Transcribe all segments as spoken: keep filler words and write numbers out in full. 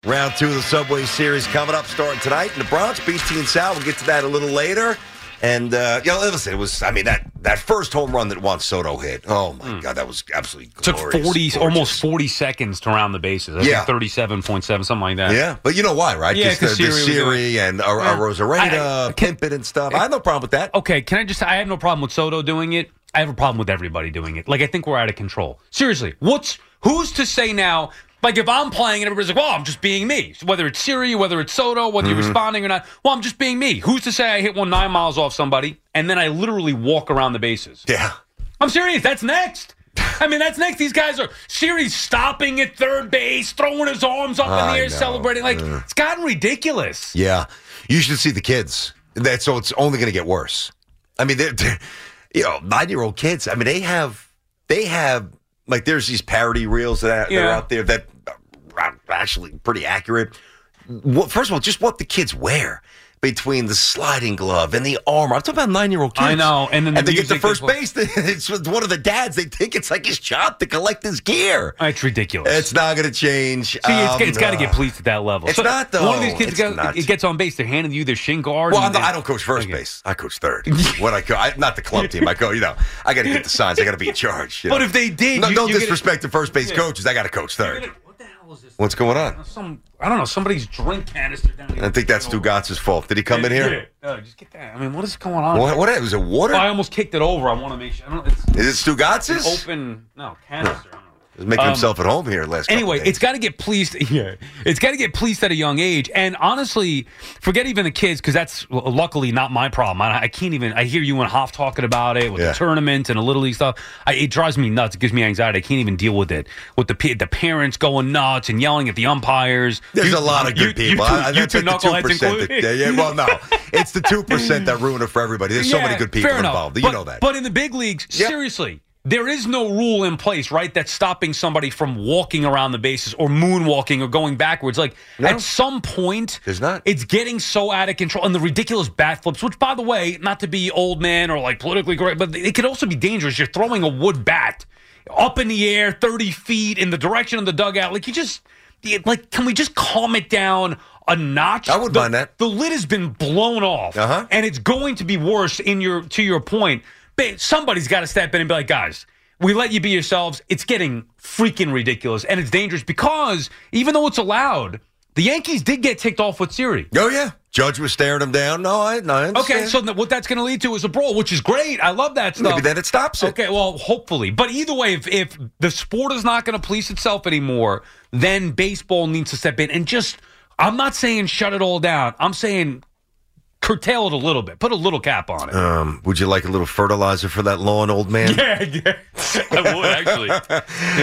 Round two of the Subway Series coming up, starting tonight in the Bronx. B T and Sal, we'll get to that a little later. And, uh, you know, listen, it was, I mean, that, that first home run that Juan Soto hit, oh, my mm. God, that was absolutely glorious. Took forty, gorgeous. almost forty seconds to round the bases. I yeah. think thirty-seven point seven, something like that. Yeah, but you know why, right? Yeah, because the, the Siri, Siri and uh, yeah. Rosarena, Pimpin and stuff. I have no problem with that. Okay, can I just, I have no problem with Soto doing it. I have a problem with everybody doing it. Like, I think we're out of control. Seriously, what's, who's to say now, like, if I'm playing and everybody's like, well, I'm just being me. So whether it's Siri, whether it's Soto, whether mm-hmm. you're responding or not, well, I'm just being me. Who's to say I hit one nine miles off somebody and then I literally walk around the bases? Yeah. I'm serious. That's next. I mean, that's next. These guys are, Siri's stopping at third base, throwing his arms up in the I air, know. celebrating. Like, uh. it's gotten ridiculous. Yeah. You should see the kids. That, so it's only going to get worse. I mean, they're, they're, you know, nine-year-old kids, I mean, they have, they have, like, there's these parody reels that, yeah. that are out there that are actually pretty accurate. Well, first of all, just what the kids wear between the sliding glove and the armor. I'm talking about nine-year-old kids. I know. And then the and they get to music first is- base. It's with one of the dads. They think it's like his job to collect his gear. It's ridiculous. It's not going to change. See, it's, um, it's got to get policed at that level. It's so not, though. One of these kids It's goes, not. it gets on base. They're handing you their shin guard. Well, and I'm not, they- I don't coach first okay. base. I coach third. When I co- I, not the club team. I go. You know, I got to get the signs. I got to be in charge. You know? But if they did, no, you, don't you disrespect get, the first base yeah. coaches. I got to coach third. Gonna, what the hell is this? What's going on? Some I don't know. Somebody's drink canister down here. I think that's Stugatz's fault. Did he come yeah, in here? Yeah. Uh, just get that. I mean, what is going on? What? What? Was it water? Oh, I almost kicked it over. I want to make sure. I don't. It's, Is it Stugatz's? Open. No canister. No. He's making um, himself at home here last Anyway, couple it's got to get policed. Yeah, it's got to get policed at a young age. And honestly, forget even the kids because that's well, luckily not my problem. I, I can't even. I hear you and Hoff talking about it with yeah. the tournament and the little league stuff. I, it drives me nuts. It gives me anxiety. I can't even deal with it. With the the parents going nuts and yelling at the umpires. There's you, a lot of good you, people. You, you, I, you two like knuckleheads included. That, yeah, yeah, well, no, it's the two percent that ruin it for everybody. There's yeah, so many good people involved. You but, know that. But in the big leagues, yep. seriously. There is no rule in place, right, that's stopping somebody from walking around the bases or moonwalking or going backwards. Like, no. at some point, There's not. It's getting so out of control. And the ridiculous bat flips, which, by the way, not to be old man or, like, politically correct, but it could also be dangerous. You're throwing a wood bat up in the air thirty feet in the direction of the dugout. Like, you just, like, can we just calm it down a notch? I wouldn't the, mind that. The lid has been blown off, uh-huh. and it's going to be worse in your to your point. Somebody's got to step in and be like, guys, we let you be yourselves. It's getting freaking ridiculous, and it's dangerous because even though it's allowed, the Yankees did get ticked off with Siri. Oh, yeah. Judge was staring him down. No, I, no, I understand. Okay, so th- what that's going to lead to is a brawl, which is great. I love that stuff. Maybe then it stops it. Okay, well, hopefully. But either way, if, if the sport is not going to police itself anymore, then baseball needs to step in and just, I'm not saying shut it all down. I'm saying curtail it a little bit. Put a little cap on it. Um, would you like a little fertilizer for that lawn, old man? Yeah, yeah. I would, actually. uh,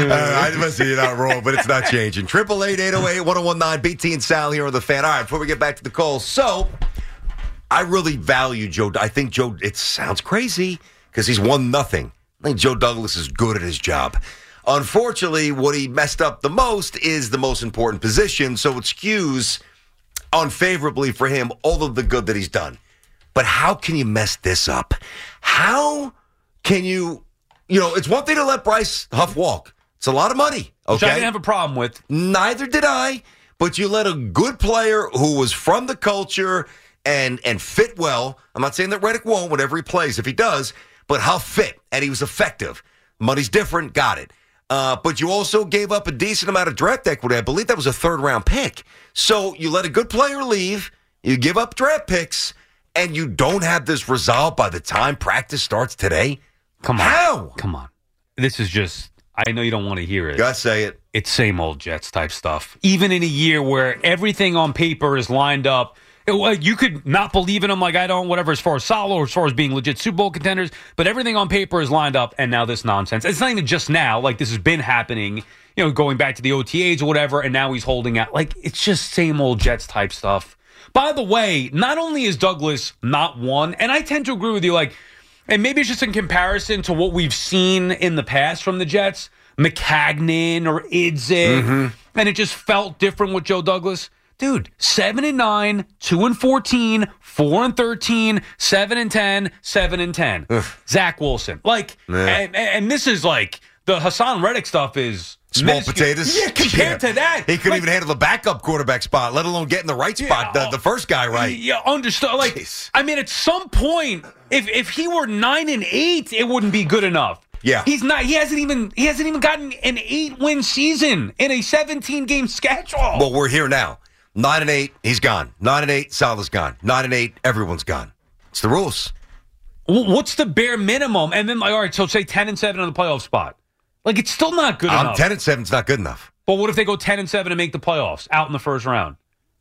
I must say you're not wrong, but it's not changing. Triple eight eight zero eight one zero one nine. B T and Sal here on the Fan. All right, before we get back to the calls, so I really value Joe. I think Joe. It sounds crazy because he's won nothing. I think Joe Douglas is good at his job. Unfortunately, what he messed up the most is the most important position, so it skews unfavorably for him all of the good that he's done. But how can you mess this up? How can you, you know, it's one thing to let Bryce Huff walk. It's a lot of money, okay? Which I didn't have a problem with. Neither did I, but you let a good player who was from the culture and and fit well. I'm not saying that Reddick won't whenever he plays, if he does, but Huff fit, and he was effective. Money's different, got it. Uh, but you also gave up a decent amount of draft equity. I believe that was a third-round pick. So you let a good player leave, you give up draft picks, and you don't have this resolved by the time practice starts today? Come on. How? Come on. This is just, I know you don't want to hear it. Gotta say it. It's same old Jets type stuff. Even in a year where everything on paper is lined up, it, you could not believe in them like I don't, whatever, as far as Salo or as far as being legit Super Bowl contenders, but everything on paper is lined up, and now this nonsense. It's not even just now. Like, this has been happening, you know, going back to the O T As or whatever, and now he's holding out. Like, it's just same old Jets type stuff. By the way, not only is Douglas not one, and I tend to agree with you, like, and maybe it's just in comparison to what we've seen in the past from the Jets, McCagnon or Idzik, mm-hmm. and it just felt different with Joe Douglas. Dude, seven and nine, two and fourteen, four and thirteen, seven and ten, seven and ten. Ugh. Zach Wilson, like, and, and this is like the Hassan Reddick stuff is Small minuscule. potatoes. Yeah, compared Yeah. to that. He couldn't like, even handle the backup quarterback spot, let alone getting the right spot, Yeah, the, the first guy right. Yeah, understood. Like, Jeez. I mean, at some point, if if he were nine and eight, it wouldn't be good enough. Yeah. He's not. He hasn't even. He hasn't even gotten an eight-win season in a seventeen-game schedule. Well, we're here now. Nine and eight, he's gone. Nine and eight, Salah's gone. Nine and eight, everyone's gone. It's the rules. What's the bare minimum? And then, like, all right, so say ten and seven on the playoff spot. Like, it's still not good Um, enough. ten and seven's not good enough. But what if they go ten and seven and make the playoffs out in the first round?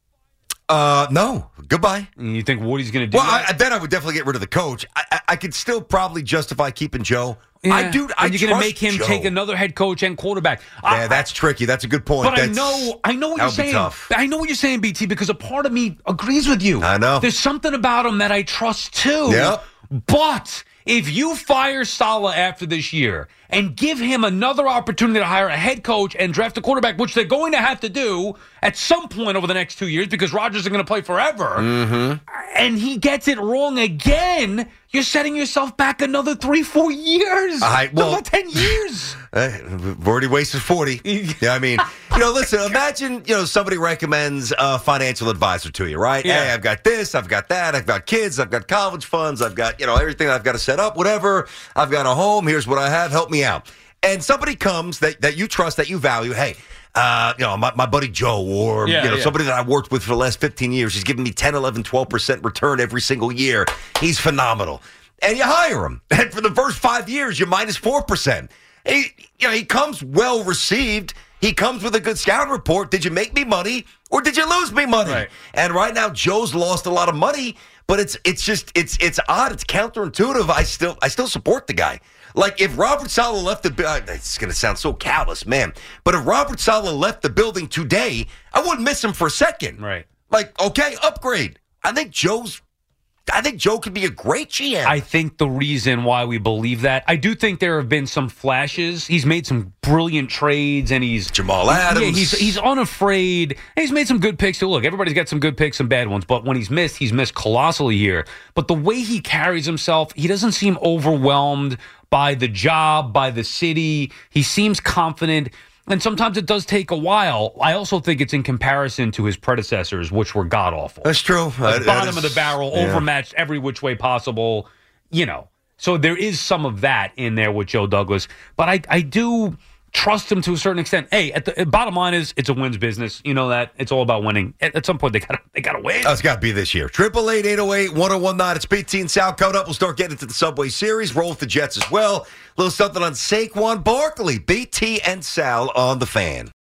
Uh, no. Goodbye. And you think Woody's going to do Well, that? I, then I would definitely get rid of the coach. I, I, I could still probably justify keeping Joe. Yeah. I do. I and you're going to trust make him Joe. take another head coach and quarterback. Yeah, I- that's tricky. That's a good point. But I That's, know, I know what that you're would be saying. tough. I know what you're saying, B T, because a part of me agrees with you. I know. There's something about him that I trust too. Yep. But if you fire Saleh after this year and give him another opportunity to hire a head coach and draft a quarterback, which they're going to have to do at some point over the next two years because Rodgers is going to play forever, Mm-hmm. and he gets it wrong again, you're setting yourself back another three, four years. I- No, well- about ten years. Eh, we've already wasted forty. Yeah, I mean, you know, listen, imagine, you know, somebody recommends a financial advisor to you, right? Yeah. Hey, I've got this, I've got that, I've got kids, I've got college funds, I've got, you know, everything I've got to set up, whatever. I've got a home, here's what I have, help me out. And somebody comes that, that you trust, that you value, hey, uh, you know, my, my buddy Joe or, Yeah, you know, yeah. somebody that I've worked with for the last fifteen years, he's giving me ten, eleven, twelve percent return every single year. He's phenomenal. And you hire him. And for the first five years, you're minus four percent. He, you know, he comes well received. He comes with a good scout report. Did you make me money or did you lose me money? Right. And right now, Joe's lost a lot of money, but it's it's just it's it's odd. It's counterintuitive. I still I still support the guy. Like if Robert Saleh left the uh, it's going to sound so callous, man. But if Robert Saleh left the building today, I wouldn't miss him for a second. Right. Like okay, upgrade. I think Joe's. I think Joe could be a great G M. I think the reason why we believe that, I do think there have been some flashes. He's made some brilliant trades, and he's Jamal Adams. Yeah, he's he's unafraid. And he's made some good picks too. Look, everybody's got some good picks, some bad ones. But when he's missed, he's missed colossally here. But the way he carries himself, he doesn't seem overwhelmed by the job, by the city. He seems confident. And sometimes it does take a while. I also think it's in comparison to his predecessors, which were god awful. That's true. Like That- that bottom is- of the barrel, yeah. overmatched every which way possible, you know. So there is some of that in there with Joe Douglas. But I, I do trust him to a certain extent. Hey, at the bottom line is it's a wins business. You know that. It's all about winning. At, at some point, they got they got to win. Oh, it's got to be this year. Triple eight eight zero eight one zero one nine. It's B T and Sal code up. We'll start getting into the Subway Series. Roll with the Jets as well. A little something on Saquon Barkley. B T and Sal on the Fan.